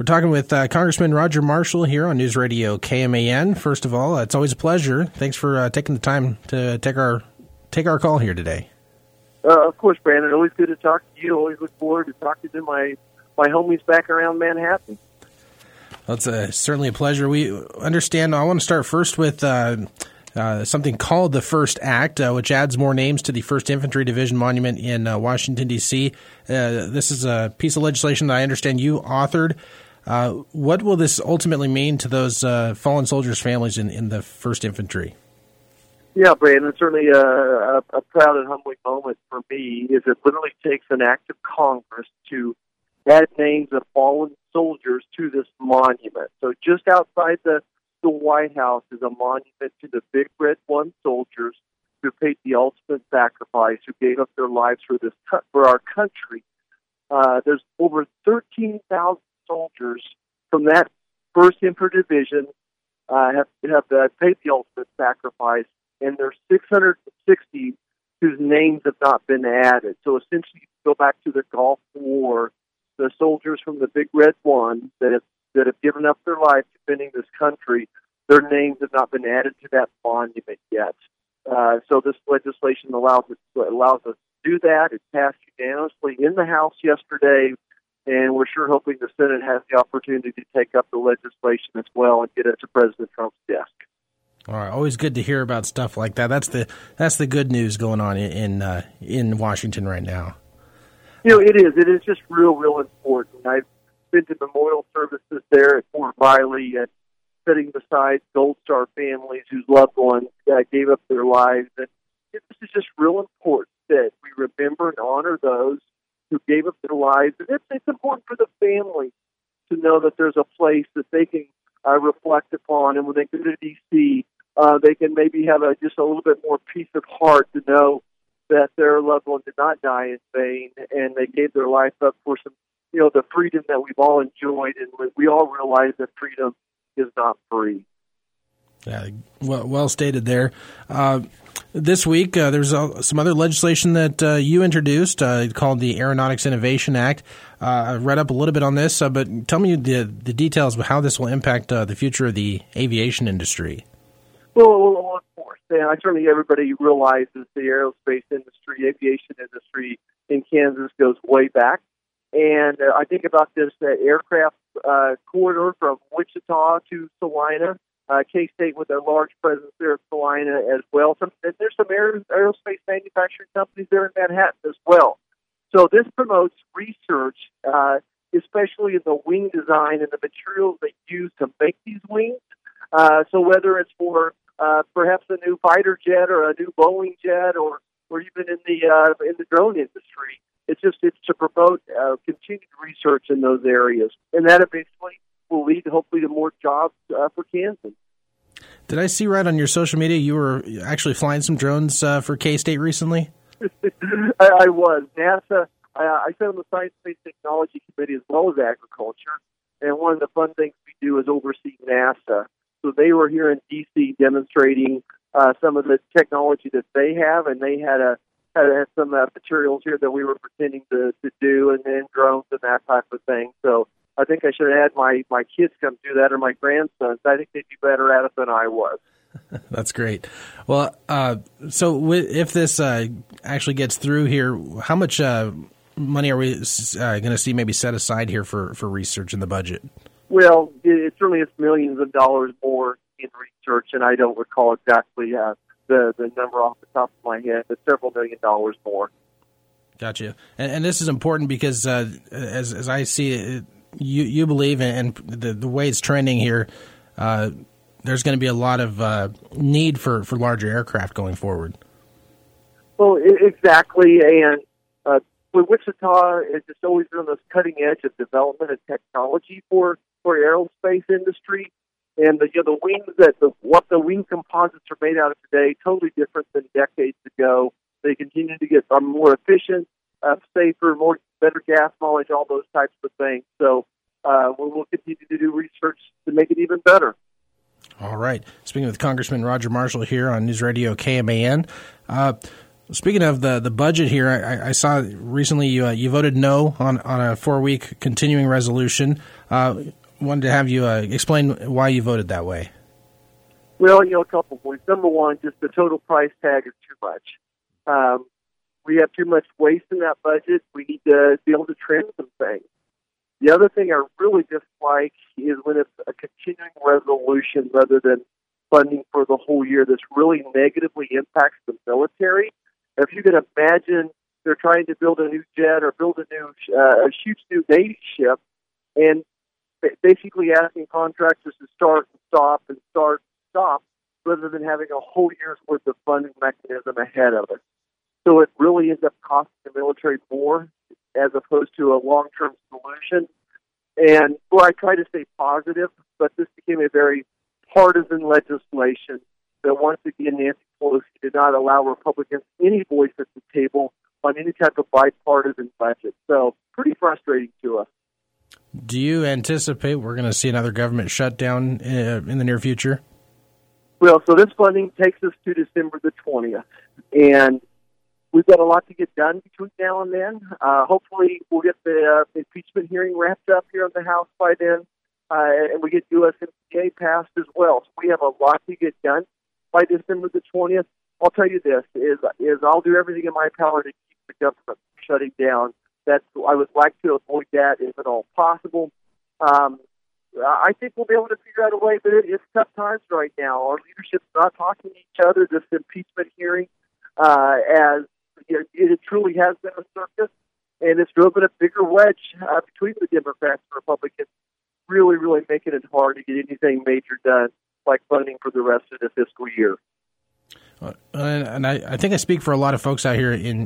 We're talking with Congressman Roger Marshall here on News Radio KMAN. First of all, it's always a pleasure. Thanks for taking the time to take our call here today. Of course, Brandon. Always good to talk to you. Always look forward to talking to my homies back around Manhattan. Well, it's certainly a pleasure. We understand. I want to start first with something called the First Act, which adds more names to the 1st Infantry Division Monument in Washington, D.C. This is a piece of legislation that I understand you authored. What will this ultimately mean to those fallen soldiers' families in the 1st Infantry? Yeah, Brandon, it's certainly a proud and humbling moment for me. Is it literally takes an act of Congress to add names of fallen soldiers to this monument. So just outside the White House is a monument to the Big Red One soldiers who paid the ultimate sacrifice, who gave up their lives for our country. There's over 13,000 soldiers from that 1st Infantry Division have paid the ultimate sacrifice, and there's 660 whose names have not been added. So essentially, you go back to the Gulf War, the soldiers from the Big Red One that have given up their life defending this country, their names have not been added to that monument yet. So this legislation allows us to do that. It passed unanimously in the House yesterday, and we're sure hoping the Senate has the opportunity to take up the legislation as well and get it to President Trump's desk. All right, always good to hear about stuff like that. That's the good news going on in Washington right now. You know, it is. It is just real important. I've been to memorial services there at Fort Riley and sitting beside Gold Star families whose loved ones gave up their lives. And this is just real important that we remember and honor those who gave up their lives. And it's important for the family to know that there's a place that they can reflect upon. And when they go to D.C., they can maybe have just a little bit more peace of heart to know that their loved one did not die in vain, and they gave their life up for some, the freedom that we've all enjoyed, and we all realize that freedom is not free. Yeah, well stated there. This week, there's some other legislation that you introduced called the Aeronautics Innovation Act. I read up a little bit on this, but tell me the details of how this will impact the future of the aviation industry. Well, of course. And certainly everybody realizes the aerospace industry, aviation industry in Kansas goes way back. And I think about this aircraft corridor from Wichita to Salina, K-State with a large presence there at Salina as well. There's some aerospace manufacturing companies there in Manhattan as well. So this promotes research, especially in the wing design and the materials they use to make these wings. So whether it's for perhaps a new fighter jet or a new Boeing jet, or even in the drone industry, it's to promote continued research in those areas, and that eventually will lead hopefully to more jobs for Kansas. Did I see right on your social media you were actually flying some drones for K-State recently? I was. NASA. I sit on the Science Space Technology Committee as well as Agriculture, and one of the fun things we do is oversee NASA. So they were here in D.C. demonstrating some of the technology that they have, and they had some materials here that we were pretending to do, and then drones and that type of thing. So I think I should have had my kids come do that, or my grandsons. I think they'd be better at it than I was. That's great. Well, so if this actually gets through here, how much money are we going to see maybe set aside here for research in the budget? Well, it certainly is millions of dollars more in research, and I don't recall exactly the number off the top of my head, but several $1 million more. Gotcha. And this is important because, as I see it, you believe, and the way it's trending here, there's going to be a lot of need for larger aircraft going forward. Well, exactly, and with Wichita, it's just always been on the cutting edge of development and technology for aerospace industry, and the wings what the wing composites are made out of today totally different than decades ago. They continue to get more efficient, safer, better gas mileage, all those types of things. So we'll continue to do research to make it even better. All right. Speaking with Congressman Roger Marshall here on News Radio KMAN. Speaking of the budget here, I saw recently you voted no on a 4-week continuing resolution. Wanted to have you explain why you voted that way. Well, a couple of points. Number one, just the total price tag is too much. We have too much waste in that budget. We need to be able to trim some things. The other thing I really dislike is when it's a continuing resolution rather than funding for the whole year. This really negatively impacts the military. If you can imagine they're trying to build a new jet or build a huge new Navy ship, and basically asking contractors to start and stop and start and stop rather than having a whole year's worth of funding mechanism ahead of it. So it really ends up costing the military more as opposed to a long-term solution. And I try to stay positive, but this became a very partisan legislation that once again Nancy Pelosi did not allow Republicans any voice at the table on any type of bipartisan budget. So pretty frustrating to us. Do you anticipate we're going to see another government shutdown in the near future? Well, so this funding takes us to December the 20th, and we've got a lot to get done between now and then. Hopefully we'll get the impeachment hearing wrapped up here in the House by then, and we get USMCA passed as well. So we have a lot to get done by December the 20th. I'll tell you this, is I'll do everything in my power to keep the government from shutting down. I would like to avoid that if at all possible. I think we'll be able to figure out a way, but it's tough times right now. Our leadership's not talking to each other. This impeachment hearing, as it truly has been a circus, and it's driven a bigger wedge between the Democrats and Republicans, really, really making it hard to get anything major done, like funding for the rest of the fiscal year. And I think I speak for a lot of folks out here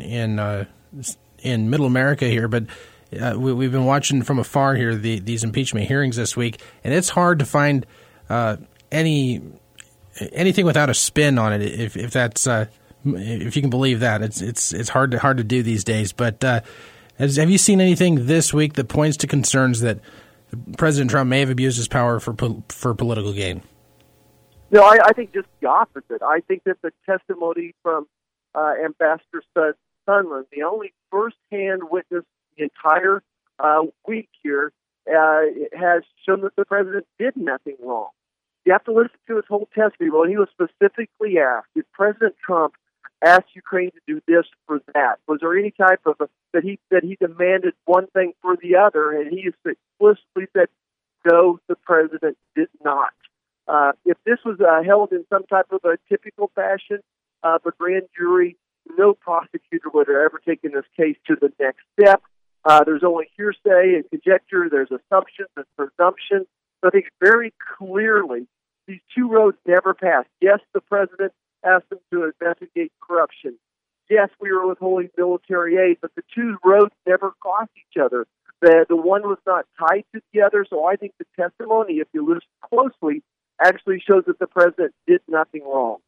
in Middle America here, but we've been watching from afar here these impeachment hearings this week, and it's hard to find anything without a spin on it. If that's if you can believe that, it's hard to do these days. But have you seen anything this week that points to concerns that President Trump may have abused his power for political gain? No, I think just the opposite. I think that the testimony from Ambassador Sondland, the only first-hand witness the entire week here, has shown that the president did nothing wrong. You have to listen to his whole testimony. When he was specifically asked, did President Trump ask Ukraine to do this or that? Was there any type of that he demanded one thing for the other? And he explicitly said, no, the president did not. If this was held in some type of a typical fashion of a grand jury, no prosecutor would have ever taken this case to the next step. There's only hearsay and conjecture. There's assumptions and presumptions. So I think very clearly these two roads never passed. Yes, the president asked them to investigate corruption. Yes, we were withholding military aid, but the two roads never crossed each other. The one was not tied to the other, so I think the testimony, if you listen closely, actually shows that the president did nothing wrong.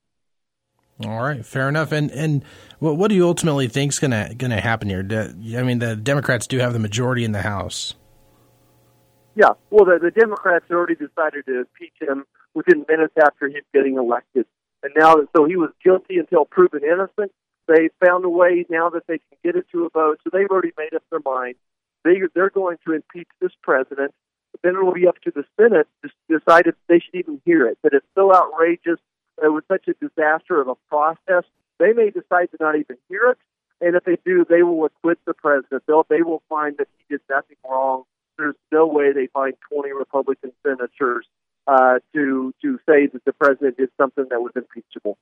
All right, fair enough. And what do you ultimately think is going to happen here? I mean, the Democrats do have the majority in the House. Yeah, well, the Democrats already decided to impeach him within minutes after him getting elected. And now, so he was guilty until proven innocent. They found a way now that they can get it to a vote, so they've already made up their mind. They're going to impeach this president. But then it will be up to the Senate to decide if they should even hear it. But it's so outrageous. It was such a disaster of a process. They may decide to not even hear it. And if they do, they will acquit the president. They will find that he did nothing wrong. There's no way they find 20 Republican senators to say that the president did something that was impeachable.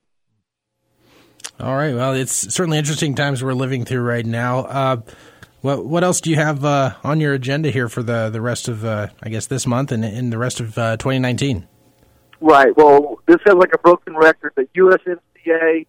All right. Well, it's certainly interesting times we're living through right now. What else do you have on your agenda here for the rest of, I guess, this month and in the rest of 2019? Right. Well, this sounds like a broken record, but USMCA,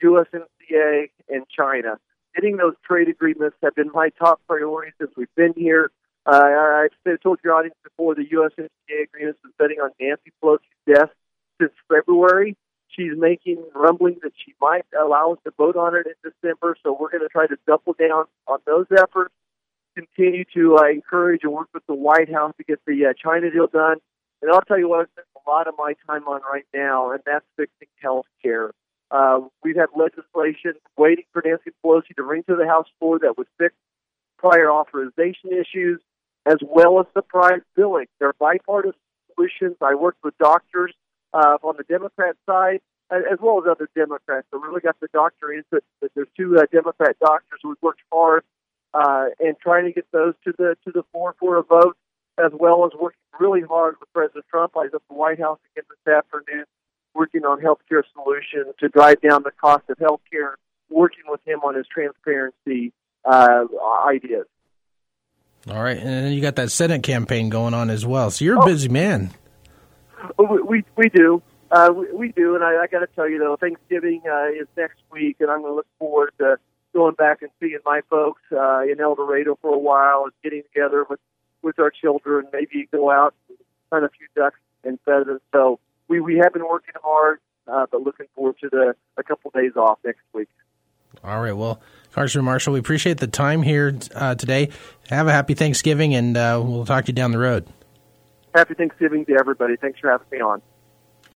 and China. Getting those trade agreements have been my top priority since we've been here. I've told your audience before, the USMCA agreement has been sitting on Nancy Pelosi's desk since February. She's making rumblings that she might allow us to vote on it in December, so we're going to try to double down on those efforts, continue to encourage and work with the White House to get the China deal done. And I'll tell you what I spend a lot of my time on right now, and that's fixing health care. We've had legislation waiting for Nancy Pelosi to bring to the House floor that would fix prior authorization issues, as well as surprise billing. They're bipartisan solutions. I worked with doctors on the Democrat side, as well as other Democrats. I really got the doctor input. There's two Democrat doctors who worked hard and trying to get those to the floor for a vote, as well as working really hard with President Trump. I was at the White House again this afternoon, working on healthcare solutions to drive down the cost of healthcare, working with him on his transparency ideas. All right, and then you got that Senate campaign going on as well. So you're a busy man. We do. We do, and I got to tell you, though, Thanksgiving is next week, and I'm going to look forward to going back and seeing my folks in El Dorado for a while and getting together with our children, maybe go out and hunt a few ducks and pheasants. So we have been working hard, but looking forward to a couple days off next week. All right. Well, Congressman Marshall, we appreciate the time here today. Have a happy Thanksgiving, and we'll talk to you down the road. Happy Thanksgiving to everybody. Thanks for having me on.